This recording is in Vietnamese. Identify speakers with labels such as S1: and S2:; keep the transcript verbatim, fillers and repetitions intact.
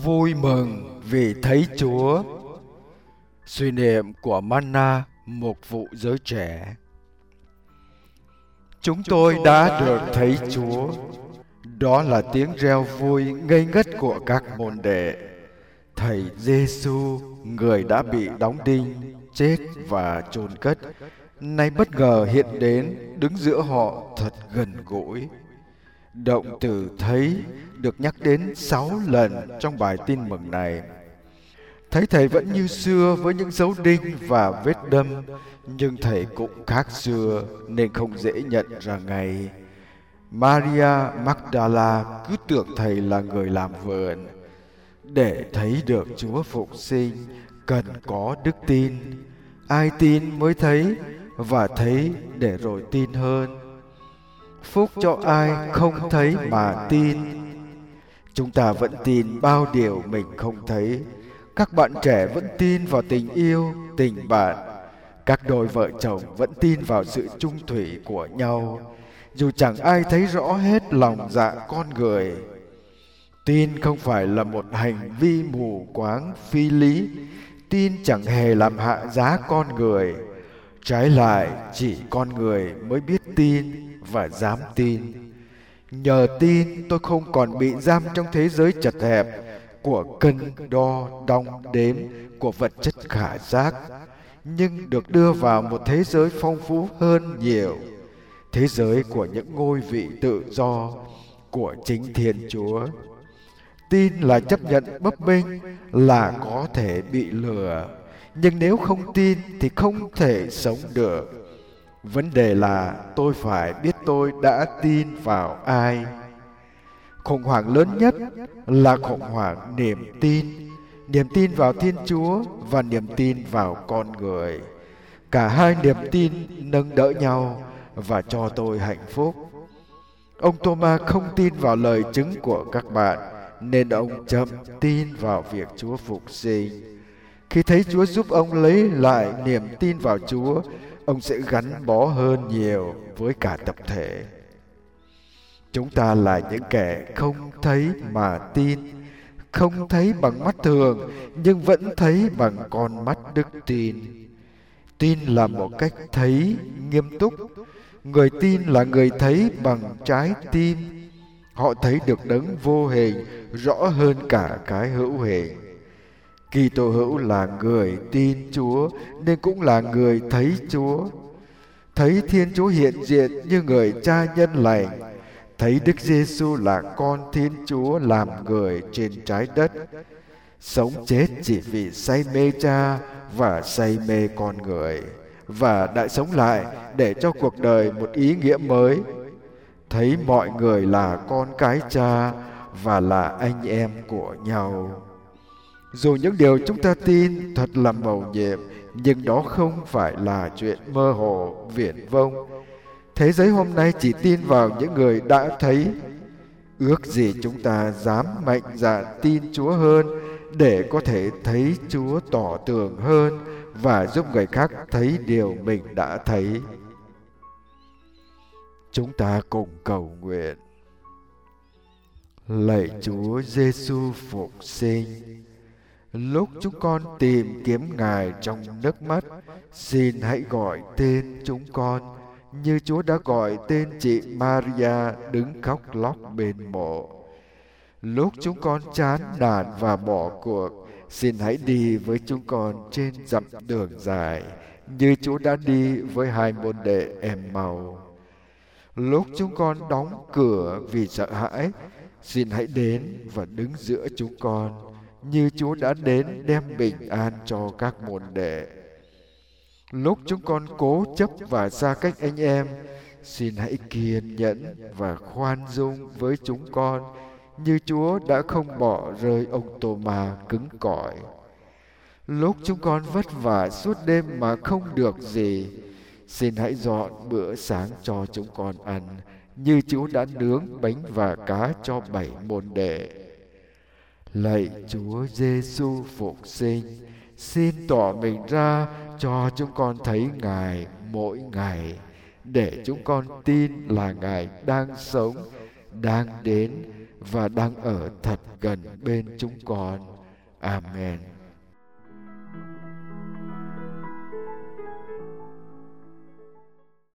S1: vui mừng vì thấy Chúa. Suy niệm của Manna, mục vụ giới trẻ. Chúng tôi đã được thấy Chúa. Đó là tiếng reo vui ngây ngất của các môn đệ. Thầy Giêsu, người đã bị đóng đinh, chết và chôn cất, nay bất ngờ hiện đến đứng giữa họ thật gần gũi. Động từ thấy được nhắc đến sáu lần trong bài tin mừng này. Thấy thầy vẫn như xưa với những dấu đinh và vết đâm, nhưng thầy cũng khác xưa nên không dễ nhận ra ngay. Maria Magdala cứ tưởng thầy là người làm vườn. Để thấy được Chúa phục sinh cần có đức tin. Ai tin mới thấy, và thấy để rồi tin hơn. Phúc cho ai không thấy mà tin. Chúng ta vẫn tin bao điều mình không thấy. Các bạn trẻ vẫn tin vào tình yêu, tình bạn. Các đôi vợ chồng vẫn tin vào sự chung thủy của nhau, dù chẳng ai thấy rõ hết lòng dạ con người. Tin không phải là một hành vi mù quáng phi lý. Tin chẳng hề làm hạ giá con người. Trái lại, chỉ con người mới biết tin và dám tin. Nhờ tin, tôi không còn bị giam trong thế giới chật hẹp của cân đo đong đếm của vật chất khả giác, nhưng được đưa vào một thế giới phong phú hơn nhiều, thế giới của những ngôi vị tự do của chính Thiên Chúa. Tin là chấp nhận bấp bênh, là có thể bị lừa, nhưng nếu không tin thì không thể sống được. Vấn đề là tôi phải biết tôi đã tin vào ai. Khủng hoảng lớn nhất là khủng hoảng niềm tin. Niềm tin vào Thiên Chúa và niềm tin vào con người. Cả hai niềm tin nâng đỡ nhau và cho tôi hạnh phúc. Ông Thomas không tin vào lời chứng của các bạn, nên ông chậm tin vào việc Chúa phục sinh. Khi thấy Chúa giúp ông lấy lại niềm tin vào Chúa, ông sẽ gắn bó hơn nhiều với cả tập thể. Chúng ta là những kẻ không thấy mà tin, không thấy bằng mắt thường nhưng vẫn thấy bằng con mắt đức tin. Tin là một cách thấy nghiêm túc. Người tin là người thấy bằng trái tim. Họ thấy được đấng vô hình rõ hơn cả cái hữu hình. Kitô hữu là người tin Chúa nên cũng là người thấy Chúa. Thấy Thiên Chúa hiện diện như người cha nhân lành. Thấy Đức Giêsu là con Thiên Chúa làm người trên trái đất. Sống chết chỉ vì say mê Cha và say mê con người, và đã sống lại để cho cuộc đời một ý nghĩa mới. Thấy mọi người là con cái Cha và là anh em của nhau. Dù những điều chúng ta tin thật là mầu nhiệm, nhưng đó không phải là chuyện mơ hồ, viển vông. Thế giới hôm nay chỉ tin vào những người đã thấy. Ước gì chúng ta dám mạnh dạn tin Chúa hơn để có thể thấy Chúa tỏ tường hơn và giúp người khác thấy điều mình đã thấy. Chúng ta cùng cầu nguyện. Lạy Chúa Giêsu phục sinh, lúc chúng con tìm kiếm Ngài trong nước mắt, xin hãy gọi tên chúng con như Chúa đã gọi tên chị Maria đứng khóc lóc bên mộ. Lúc chúng con chán nản và bỏ cuộc, xin hãy đi với chúng con trên dặm đường dài như Chúa đã đi với hai môn đệ Em-mau. Lúc chúng con đóng cửa vì sợ hãi, xin hãy đến và đứng giữa chúng con như Chúa đã đến đem bình an cho các môn đệ. Lúc chúng con cố chấp và xa cách anh em, xin hãy kiên nhẫn và khoan dung với chúng con như Chúa đã không bỏ rơi ông Tô-ma cứng cỏi. Lúc chúng con vất vả suốt đêm mà không được gì, xin hãy dọn bữa sáng cho chúng con ăn như Chúa đã nướng bánh và cá cho bảy môn đệ. Lạy Chúa Giêsu phục sinh, xin tỏ mình ra cho chúng con thấy Ngài mỗi ngày, để chúng con tin là Ngài đang sống, đang đến và đang ở thật gần bên chúng con. Amen.